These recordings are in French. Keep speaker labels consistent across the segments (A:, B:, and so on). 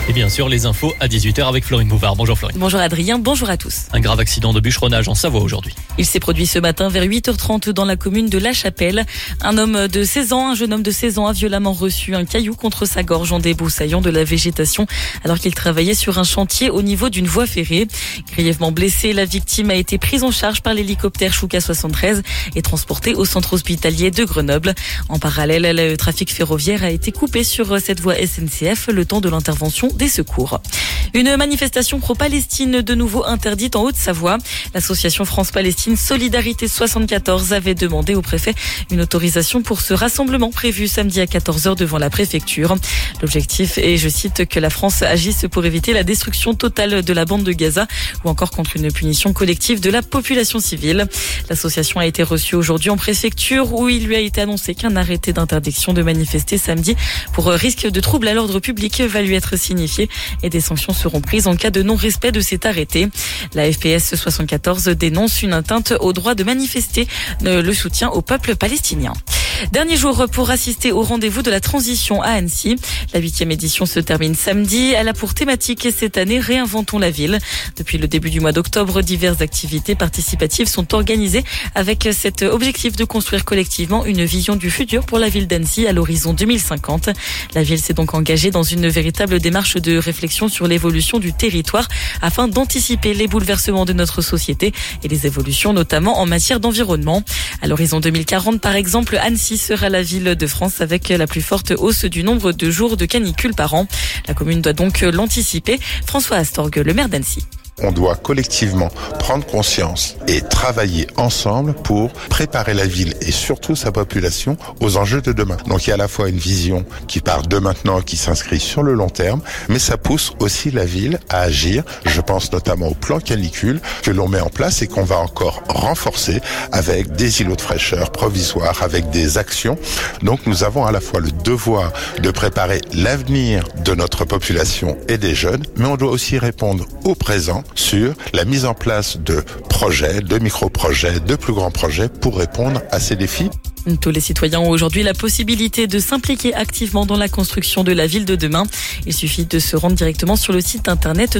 A: Et bien sûr, les infos à 18h avec Florine Bouvard. Bonjour Florine.
B: Bonjour Adrien, bonjour à tous.
A: Un grave accident de bûcheronnage en Savoie aujourd'hui.
B: Il s'est produit ce matin vers 8h30 dans la commune de La Chapelle. Un jeune homme de 16 ans a violemment reçu un caillou contre sa gorge en débroussaillant de la végétation alors qu'il travaillait sur un chantier au niveau d'une voie ferrée. Grièvement blessé, la victime a été prise en charge par l'hélicoptère Chouka 73 et transportée au centre hospitalier de Grenoble. En parallèle, le trafic ferroviaire a été coupé sur cette voie SNCF le temps de l'intervention des secours. Une manifestation pro-Palestine de nouveau interdite en Haute-Savoie. L'association France-Palestine Solidarité 74 avait demandé au préfet une autorisation pour ce rassemblement prévu samedi à 14h devant la préfecture. L'objectif est, je cite, que la France agisse pour éviter la destruction totale de la bande de Gaza ou encore contre une punition collective de la population civile. L'association a été reçue aujourd'hui en préfecture où il lui a été annoncé qu'un arrêté d'interdiction de manifester samedi pour risque de trouble à l'ordre public va lui être signifié et des sanctions seront prises en cas de non-respect de cet arrêté. La FPS 74 dénonce une atteinte au droit de manifester le soutien au peuple palestinien. Dernier jour pour assister au rendez-vous de la transition à Annecy. La 8e édition se termine samedi. Elle a pour thématique cette année Réinventons la ville. Depuis le début du mois d'octobre, diverses activités participatives sont organisées avec cet objectif de construire collectivement une vision du futur pour la ville d'Annecy à l'horizon 2050. La ville s'est donc engagée dans une véritable démarche de réflexion sur l'évolution du territoire afin d'anticiper les bouleversements de notre société et les évolutions notamment en matière d'environnement. À l'horizon 2040, par exemple, Annecy sera la ville de France avec la plus forte hausse du nombre de jours de canicule par an. La commune doit donc l'anticiper. François Astorg, le maire d'Annecy.
C: On doit collectivement prendre conscience et travailler ensemble pour préparer la ville et surtout sa population aux enjeux de demain. Donc il y a à la fois une vision qui part de maintenant, qui s'inscrit sur le long terme, mais ça pousse aussi la ville à agir. Je pense notamment au plan canicule que l'on met en place et qu'on va encore renforcer avec des îlots de fraîcheur provisoires, avec des actions. Donc nous avons à la fois le devoir de préparer l'avenir de notre population et des jeunes, mais on doit aussi répondre au présent sur la mise en place de projets, de micro-projets, de plus grands projets pour répondre à ces défis.
B: Tous les citoyens ont aujourd'hui la possibilité de s'impliquer activement dans la construction de la ville de demain. Il suffit de se rendre directement sur le site internet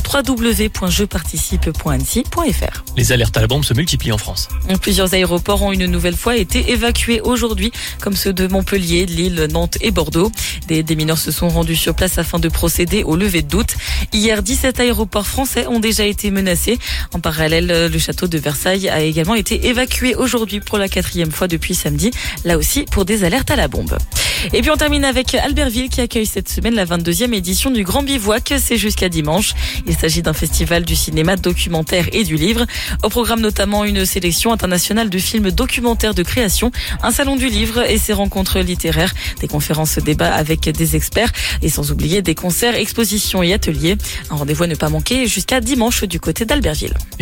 B: www.jeparticipe.annecy.fr.
A: Les alertes à la bombe se multiplient en France.
B: Plusieurs aéroports ont une nouvelle fois été évacués aujourd'hui, comme ceux de Montpellier, Lille, Nantes et Bordeaux. Des démineurs se sont rendus sur place afin de procéder au lever de doute. Hier, 17 aéroports français ont déjà été menacés. En parallèle, le château de Versailles a également été évacué aujourd'hui pour la 4e fois depuis samedi. Là aussi pour des alertes à la bombe. Et puis on termine avec Albertville qui accueille cette semaine la 22e édition du Grand Bivouac. C'est jusqu'à dimanche. Il s'agit d'un festival du cinéma, documentaire et du livre. Au programme notamment une sélection internationale de films documentaires de création, un salon du livre et ses rencontres littéraires, des conférences débats avec des experts et sans oublier des concerts, expositions et ateliers. Un rendez-vous à ne pas manquer jusqu'à dimanche du côté d'Albertville.